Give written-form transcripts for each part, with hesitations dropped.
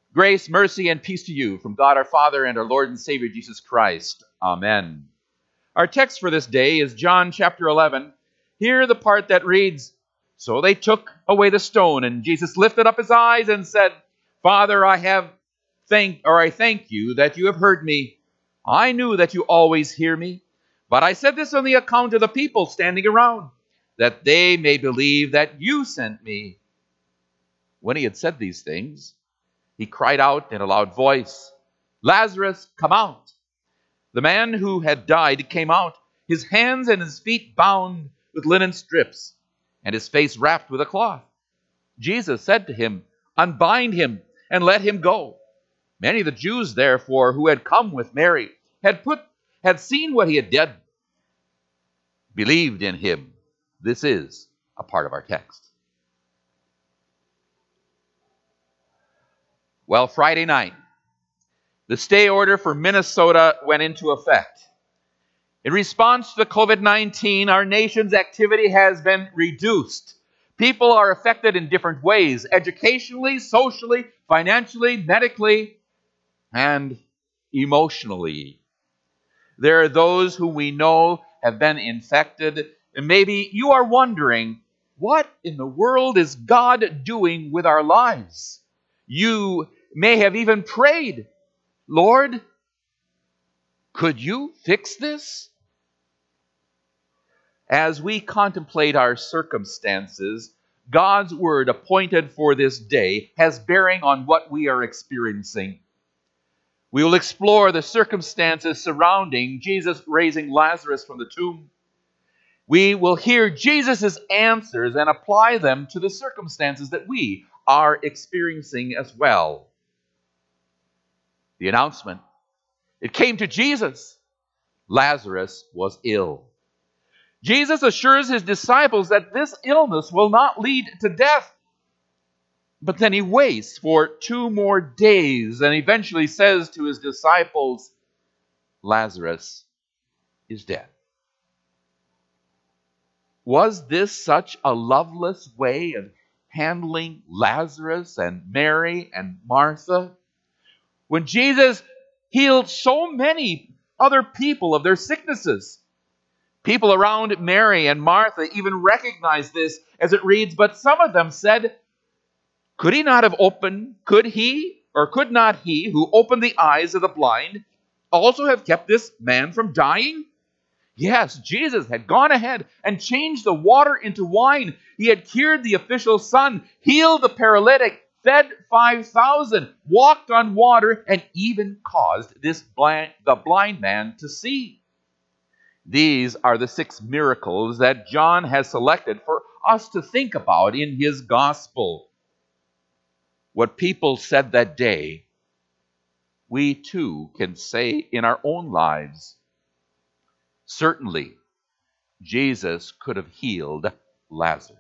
Grace, mercy, and peace to you from God our Father and our Lord and Savior Jesus Christ. Amen. Our text for this day is John chapter 11. Here the part that reads, "So they took away the stone, and Jesus lifted up his eyes and said, Father, I thank you that you have heard me. I knew that you always hear me, but I said this on the account of the people standing around, that they may believe that you sent me." When he had said these things, he cried out in a loud voice, "Lazarus, come out!" The man who had died came out, his hands and his feet bound with linen strips, and his face wrapped with a cloth. Jesus said to him, "Unbind him and let him go." Many of the Jews, therefore, who had come with Mary, had seen what he had done, believed in him. This is a part of our text. Well, Friday night, the stay order for Minnesota went into effect. In response to COVID-19, our nation's activity has been reduced. People are affected in different ways, educationally, socially, financially, medically, and emotionally. There are those who we know have been infected, and maybe you are wondering, what in the world is God doing with our lives? You may have even prayed, "Lord, could you fix this?" As we contemplate our circumstances, God's word appointed for this day has bearing on what we are experiencing. We will explore the circumstances surrounding Jesus raising Lazarus from the tomb. We will hear Jesus' answers and apply them to the circumstances that we are experiencing as well. The announcement. It came to Jesus. Lazarus was ill. Jesus assures his disciples that this illness will not lead to death. But then he waits for 2 more days and eventually says to his disciples, "Lazarus is dead." Was this such a loveless way of handling Lazarus and Mary and Martha? When Jesus healed so many other people of their sicknesses, people around Mary and Martha even recognized this as it reads, "But some of them said, could not he who opened the eyes of the blind also have kept this man from dying?" Yes, Jesus had gone ahead and changed the water into wine. He had cured the official's son, healed the paralytic, fed 5,000, walked on water, and even caused the blind man to see. These are the 6 miracles that John has selected for us to think about in his gospel. What people said that day, we too can say in our own lives. Certainly, Jesus could have healed Lazarus.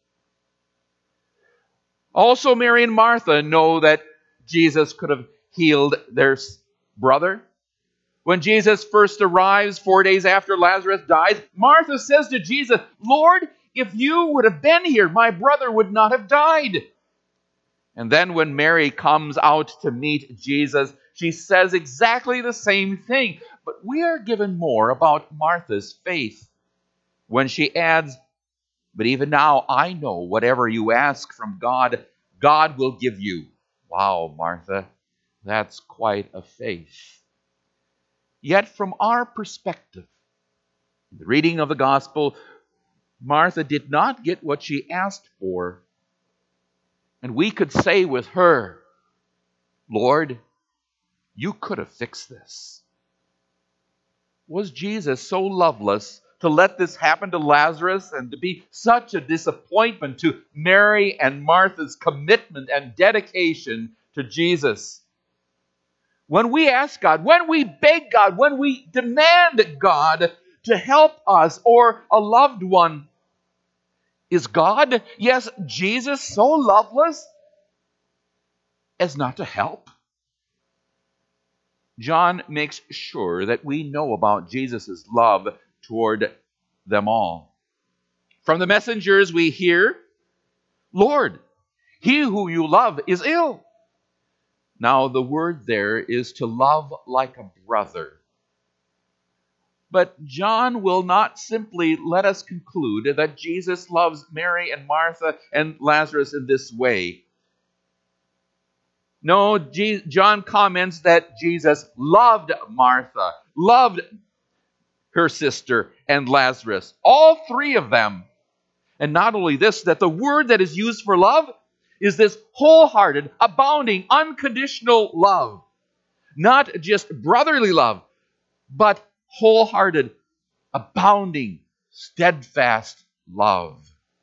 Also, Mary and Martha know that Jesus could have healed their brother. When Jesus first arrives 4 days after Lazarus dies, Martha says to Jesus, "Lord, if you would have been here, my brother would not have died." And then when Mary comes out to meet Jesus, she says exactly the same thing. But we are given more about Martha's faith when she adds, "But even now I know whatever you ask from God, God will give you." Wow, Martha, that's quite a faith. Yet from our perspective, in the reading of the gospel, Martha did not get what she asked for. And we could say with her, "Lord, you could have fixed this." Was Jesus so loveless to let this happen to Lazarus and to be such a disappointment to Mary and Martha's commitment and dedication to Jesus? When we ask God, when we beg God, when we demand God to help us or a loved one, is God, yes, Jesus, so loveless as not to help? John makes sure that we know about Jesus' love toward them all. From the messengers we hear, "Lord, he who you love is ill." Now, the word there is to love like a brother. But John will not simply let us conclude that Jesus loves Mary and Martha and Lazarus in this way. No, John comments that Jesus loved Martha, loved her sister, and Lazarus, all three of them. And not only this, that the word that is used for love is this wholehearted, abounding, unconditional love. Not just brotherly love, but wholehearted, abounding, steadfast love.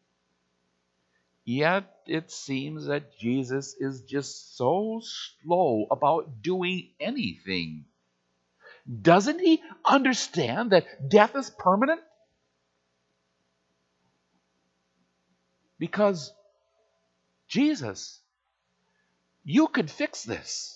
Yet it seems that Jesus is just so slow about doing anything. Doesn't he understand that death is permanent? Because Jesus, you could fix this.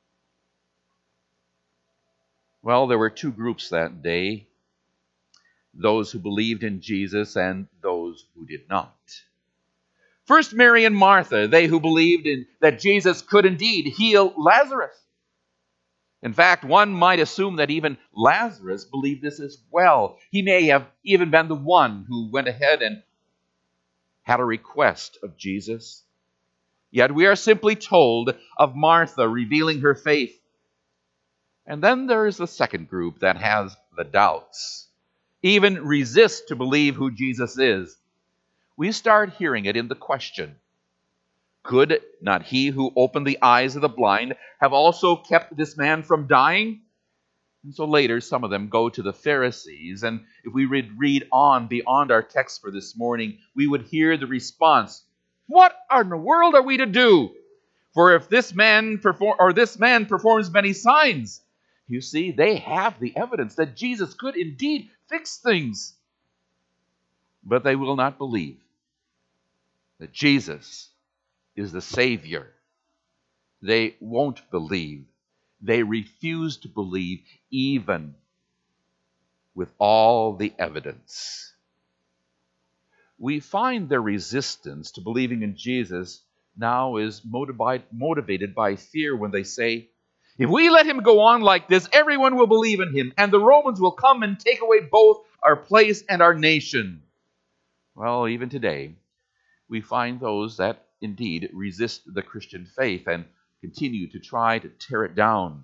Well, there were two groups that day, those who believed in Jesus and those who did not. First, Mary and Martha, they who believed that Jesus could indeed heal Lazarus. In fact, one might assume that even Lazarus believed this as well. He may have even been the one who went ahead and had a request of Jesus. Yet we are simply told of Martha revealing her faith. And then there is the second group that has the doubts, even resist to believe who Jesus is. We start hearing it in the question, could not he who opened the eyes of the blind have also kept this man from dying? And so later, some of them go to the Pharisees, and if we read on beyond our text for this morning, we would hear the response, what in the world are we to do? For if this man performs many signs, you see, they have the evidence that Jesus could indeed fix things. But they will not believe that Jesus is the Savior. They won't believe. They refuse to believe even with all the evidence. We find their resistance to believing in Jesus now is motivated by fear when they say, if we let him go on like this, everyone will believe in him, and the Romans will come and take away both our place and our nation. Well, even today, we find those that indeed resist the Christian faith and continue to try to tear it down.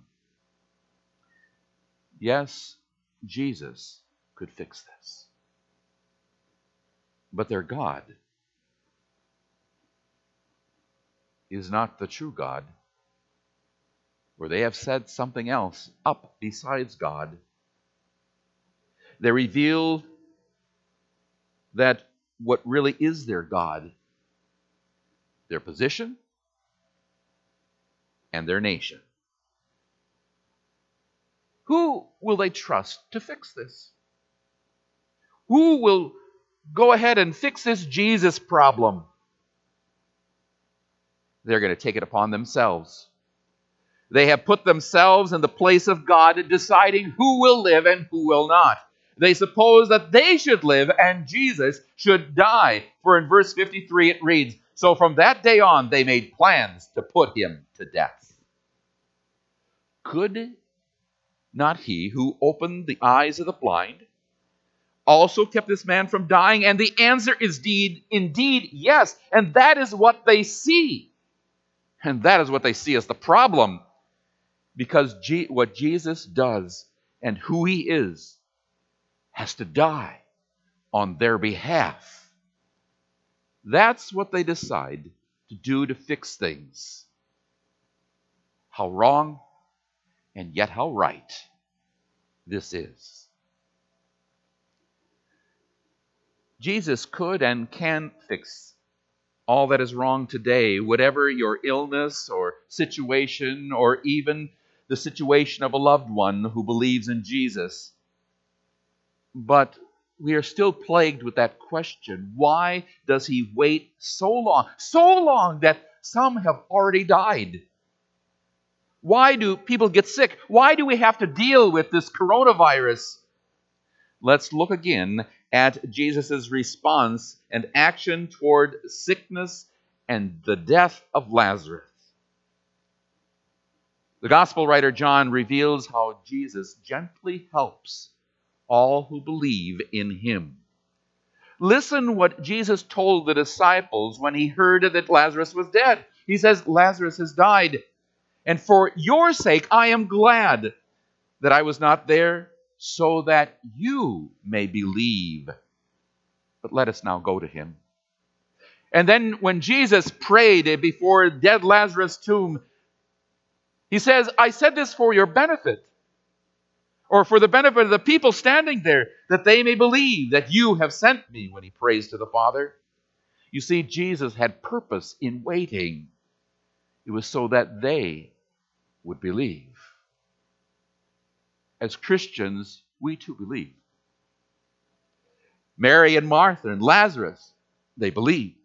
Yes, Jesus could fix this. But their God is not the true God, for they have said something else up besides God. They reveal that what really is their God, their position, and their nation. Who will they trust to fix this? Who will go ahead and fix this Jesus problem? They're going to take it upon themselves. They have put themselves in the place of God, deciding who will live and who will not. They suppose that they should live and Jesus should die. For in verse 53 it reads, so from that day on they made plans to put him to death. Could not he who opened the eyes of the blind also kept this man from dying? And the answer is indeed yes. And that is what they see. And that is what they see as the problem. Because what Jesus does and who he is has to die on their behalf. That's what they decide to do to fix things. How wrong and yet how right this is. Jesus could and can fix all that is wrong today, whatever your illness or situation, or even the situation of a loved one who believes in Jesus. But we are still plagued with that question. Why does he wait so long? So long that some have already died. Why do people get sick? Why do we have to deal with this coronavirus? Let's look again at Jesus' response and action toward sickness and the death of Lazarus. The gospel writer John reveals how Jesus gently helps all who believe in him. Listen what Jesus told the disciples when he heard that Lazarus was dead. He says, Lazarus has died, and for your sake I am glad that I was not there, so that you may believe. But let us now go to him. And then when Jesus prayed before dead Lazarus' tomb, he says, I said this for your benefit, or for the benefit of the people standing there, that they may believe that you have sent me, when he prays to the Father. You see, Jesus had purpose in waiting. It was so that they would believe. As Christians, we too believe. Mary and Martha and Lazarus, they believed.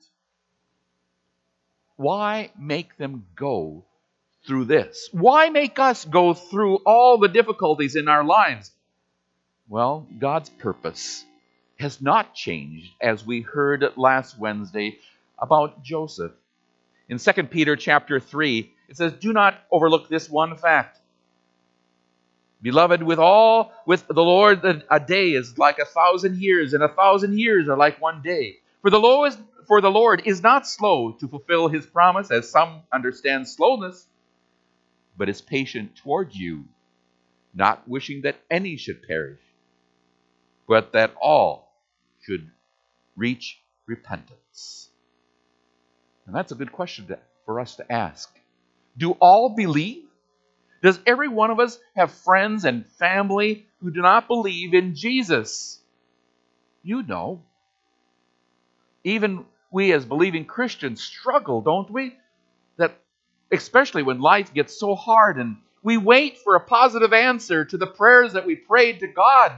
Why make them go through this? Why make us go through all the difficulties in our lives? Well, God's purpose has not changed, as we heard last Wednesday about Joseph. In 2 Peter chapter 3, it says, do not overlook this one fact. Beloved, with the Lord, a day is like 1,000 years, and 1,000 years are like one day. For the Lord is not slow to fulfill his promise, as some understand slowness, but is patient toward you, not wishing that any should perish, but that all should reach repentance. And that's a good question for us to ask. Do all believe? Does every one of us have friends and family who do not believe in Jesus? You know. Even we as believing Christians struggle, don't we? That especially when life gets so hard and we wait for a positive answer to the prayers that we prayed to God.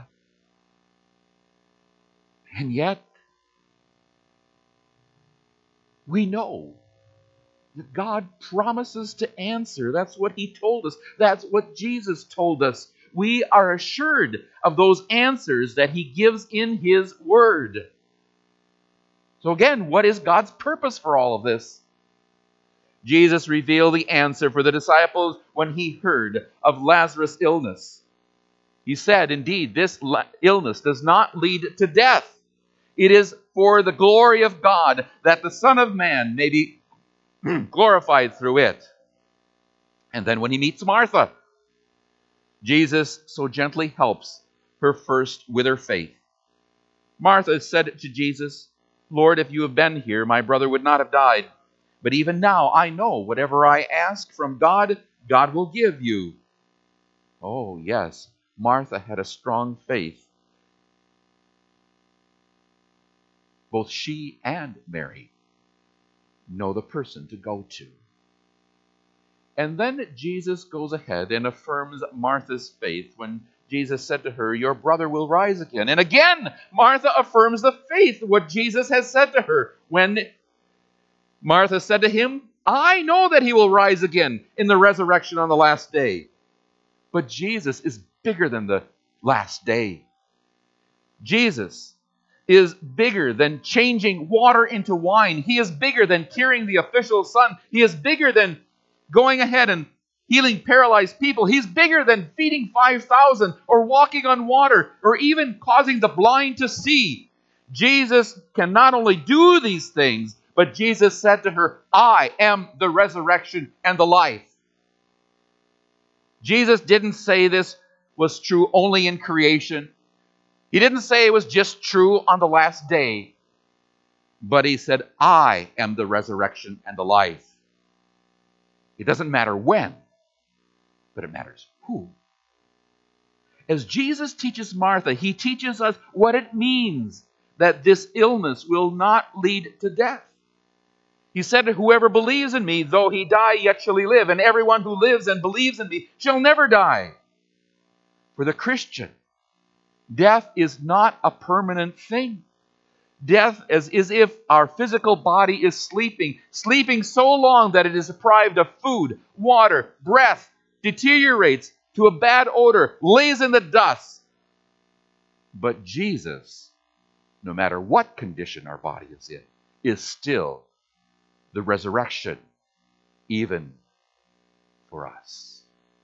And yet, we know that God promises to answer. That's what he told us. That's what Jesus told us. We are assured of those answers that he gives in his word. So again, what is God's purpose for all of this? Jesus revealed the answer for the disciples when he heard of Lazarus' illness. He said, indeed, this illness does not lead to death. It is for the glory of God, that the Son of Man may be glorified through it. And then when he meets Martha, Jesus so gently helps her first with her faith. Martha said to Jesus, Lord, if you had been here, my brother would not have died. But even now I know whatever I ask from God, God will give you. Oh, yes, Martha had a strong faith. Both she and Mary know the person to go to. And then Jesus goes ahead and affirms Martha's faith when Jesus said to her, your brother will rise again. And again, Martha affirms the faith, what Jesus has said to her. When Martha said to him, I know that he will rise again in the resurrection on the last day. But Jesus is bigger than the last day. Jesus is bigger than changing water into wine. He is bigger than curing the official son. He is bigger than going ahead and healing paralyzed people. He's bigger than feeding 5,000 or walking on water or even causing the blind to see. Jesus can not only do these things, but Jesus said to her, I am the resurrection and the life. Jesus didn't say this was true only in creation. He didn't say it was just true on the last day. But he said, I am the resurrection and the life. It doesn't matter when, but it matters who. As Jesus teaches Martha, he teaches us what it means that this illness will not lead to death. He said, whoever believes in me, though he die, yet shall he live. And everyone who lives and believes in me shall never die. For the Christian, death is not a permanent thing. Death is as if our physical body is sleeping so long that it is deprived of food, water, breath, deteriorates to a bad odor, lays in the dust. But Jesus, no matter what condition our body is in, is still the resurrection, even for us.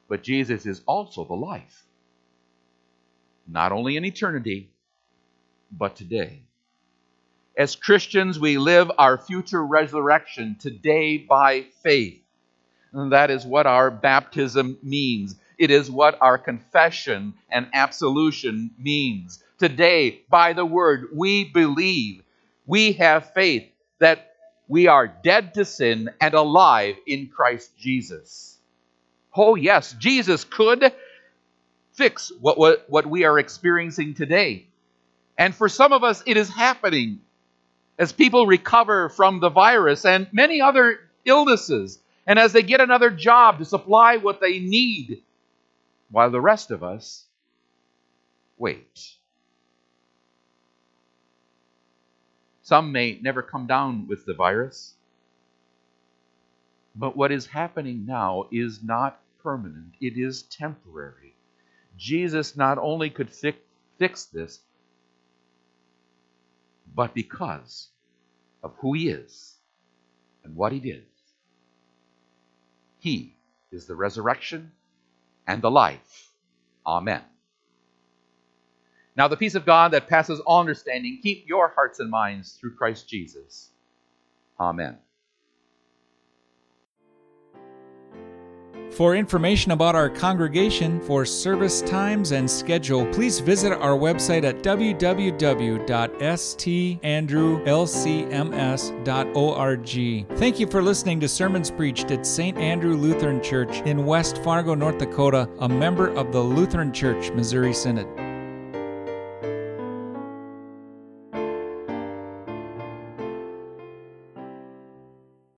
But Jesus is also the life. Not only in eternity, but today. As Christians, we live our future resurrection today by faith. And that is what our baptism means. It is what our confession and absolution means. Today, by the word, we believe, we have faith that we are dead to sin and alive in Christ Jesus. Oh yes, Jesus could fix what we are experiencing today. And for some of us, it is happening as people recover from the virus and many other illnesses, and as they get another job to supply what they need, while the rest of us wait. Some may never come down with the virus, but what is happening now is not permanent. It is temporary. Jesus not only could fix this, but because of who he is and what he did. He is the resurrection and the life. Amen. Now the peace of God that passes all understanding, keep your hearts and minds through Christ Jesus. Amen. For information about our congregation, for service times and schedule, please visit our website at www.standrewlcms.org. Thank you for listening to sermons preached at St. Andrew Lutheran Church in West Fargo, North Dakota, a member of the Lutheran Church Missouri Synod.